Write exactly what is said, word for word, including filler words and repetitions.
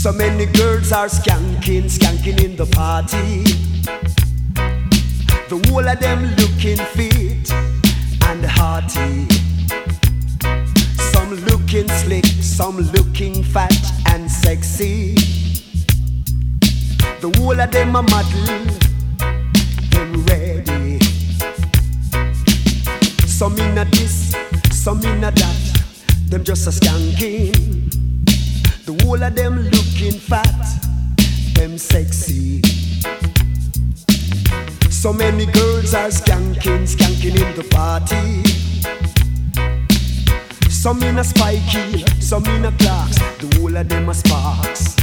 So many girls are skanking, skanking in the party. The whole of them looking fit and hearty. Some looking slick, some looking fat and sexy. The whole of them a model, them ready. Some in a this, some in a that, them just a skanking. The whole of them looking fat, them sexy. So many girls are skanking, skanking in the party. Some in a spiky, some in a clocks. The whole of them are sparks.